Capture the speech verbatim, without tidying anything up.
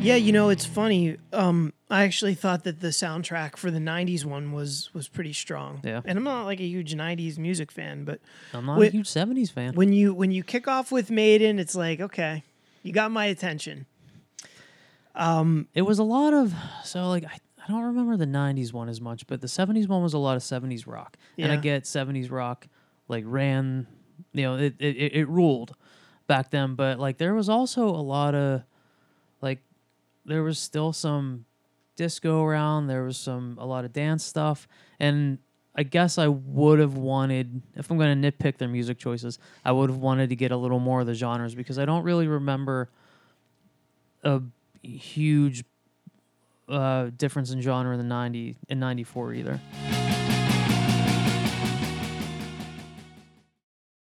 Yeah, you know, it's funny. Um, I actually thought that the soundtrack for the nineties one was was pretty strong. Yeah. And I'm not like a huge nineties music fan, but I'm not Wait- a huge seventies fan. when you when you kick off with Maiden, it's like, okay, you got my attention. It was a lot of so like I, I don't remember the nineties one as much, but the seventies one was a lot of seventies rock. And I Yeah. get seventies rock like ran, you know, it, it it ruled back then, but like there was also a lot of like there was still some disco around, there was some a lot of dance stuff, and I guess I would have wanted, if I'm going to nitpick their music choices, I would have wanted to get a little more of the genres because I don't really remember a huge uh, difference in genre in the ninety in ninety-four either.